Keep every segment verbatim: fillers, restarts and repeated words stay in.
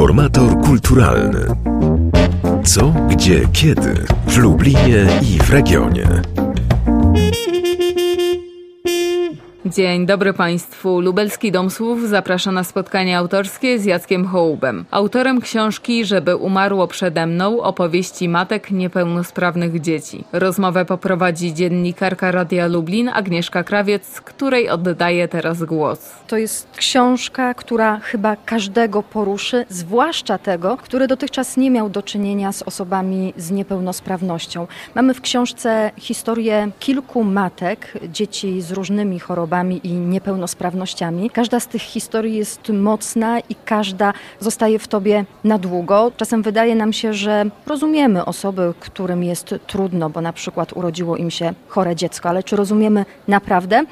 Informator kulturalny. Co, gdzie, kiedy w Lublinie i w regionie. Dzień dobry Państwu. Lubelski Dom Słów zaprasza na spotkanie autorskie z Jackiem Hołubem, autorem książki Żeby umarło przede mną, opowieści matek niepełnosprawnych dzieci. Rozmowę poprowadzi dziennikarka Radia Lublin Agnieszka Krawiec, której oddaję teraz głos. To jest książka, która chyba każdego poruszy, zwłaszcza tego, który dotychczas nie miał do czynienia z osobami z niepełnosprawnością. Mamy w książce historię kilku matek, dzieci z różnymi chorobami i niepełnosprawnościami. Każda z tych historii jest mocna i każda zostaje w tobie na długo. Czasem wydaje nam się, że rozumiemy osoby, którym jest trudno, bo na przykład urodziło im się chore dziecko, ale czy rozumiemy naprawdę?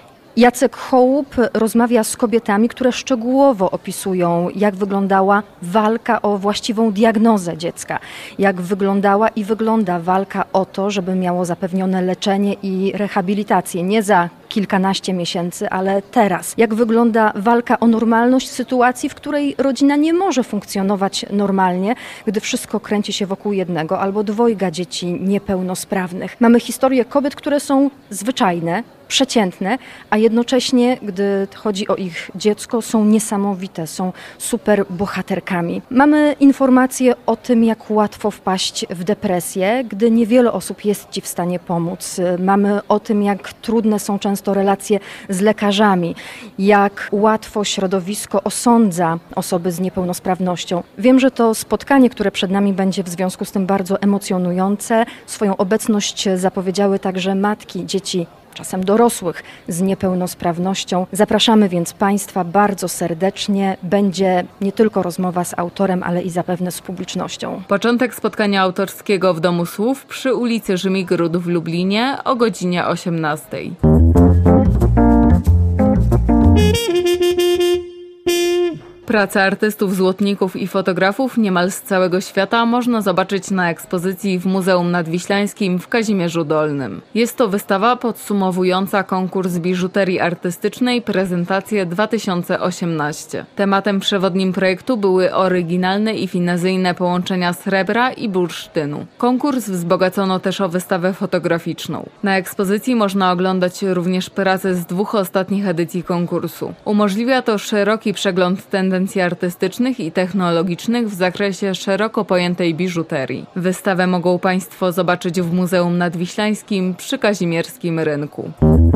Jacek Hołub rozmawia z kobietami, które szczegółowo opisują, jak wyglądała walka o właściwą diagnozę dziecka, jak wyglądała i wygląda walka o to, żeby miało zapewnione leczenie i rehabilitację, nie za kilkanaście miesięcy, ale teraz. Jak wygląda walka o normalność sytuacji, w której rodzina nie może funkcjonować normalnie, gdy wszystko kręci się wokół jednego albo dwojga dzieci niepełnosprawnych. Mamy historie kobiet, które są zwyczajne, przeciętne, a jednocześnie, gdy chodzi o ich dziecko, są niesamowite, są super bohaterkami. Mamy informacje o tym, jak łatwo wpaść w depresję, gdy niewiele osób jest ci w stanie pomóc. Mamy o tym, jak trudne są często relacje z lekarzami, jak łatwo środowisko osądza osoby z niepełnosprawnością. Wiem, że to spotkanie, które przed nami będzie w związku z tym bardzo emocjonujące. Swoją obecność zapowiedziały także matki dzieci, czasem dorosłych z niepełnosprawnością. Zapraszamy więc Państwa bardzo serdecznie. Będzie nie tylko rozmowa z autorem, ale i zapewne z publicznością. Początek spotkania autorskiego w Domu Słów przy ulicy Rzymigród w Lublinie o godzinie osiemnastej. Prace artystów, złotników i fotografów niemal z całego świata można zobaczyć na ekspozycji w Muzeum Nadwiślańskim w Kazimierzu Dolnym. Jest to wystawa podsumowująca konkurs biżuterii artystycznej Prezentacje dwa tysiące osiemnaście. Tematem przewodnim projektu były oryginalne i finezyjne połączenia srebra i bursztynu. Konkurs wzbogacono też o wystawę fotograficzną. Na ekspozycji można oglądać również prace z dwóch ostatnich edycji konkursu. Umożliwia to szeroki przegląd tendencji artystycznych i technologicznych w zakresie szeroko pojętej biżuterii. Wystawę mogą Państwo zobaczyć w Muzeum Nadwiślańskim przy Kazimierskim Rynku.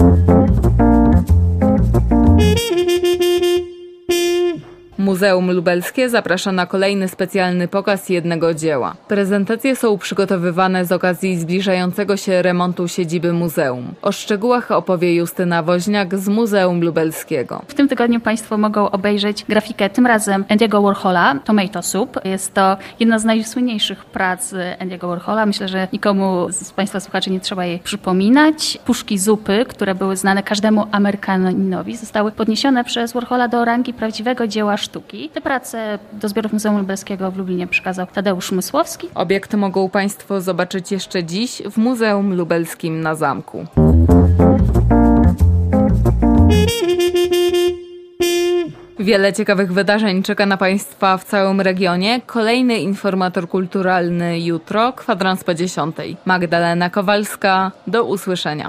Muzeum Lubelskie zaprasza na kolejny specjalny pokaz jednego dzieła. Prezentacje są przygotowywane z okazji zbliżającego się remontu siedziby muzeum. O szczegółach opowie Justyna Woźniak z Muzeum Lubelskiego. W tym tygodniu Państwo mogą obejrzeć grafikę tym razem Andy'ego Warhola, Tomato Soup. Jest to jedna z najsłynniejszych prac Andy'ego Warhola. Myślę, że nikomu z Państwa słuchaczy nie trzeba jej przypominać. Puszki zupy, które były znane każdemu Amerykaninowi, zostały podniesione przez Warhola do rangi prawdziwego dzieła sztuki. Te prace do zbiorów Muzeum Lubelskiego w Lublinie przekazał Tadeusz Mysłowski. Obiekt mogą Państwo zobaczyć jeszcze dziś w Muzeum Lubelskim na Zamku. Wiele ciekawych wydarzeń czeka na Państwa w całym regionie. Kolejny informator kulturalny jutro, kwadrans po dziesiątej. Magdalena Kowalska, do usłyszenia.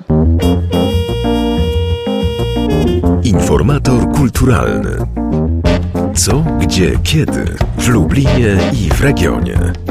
Informator kulturalny. Co, gdzie, kiedy w Lublinie i w regionie.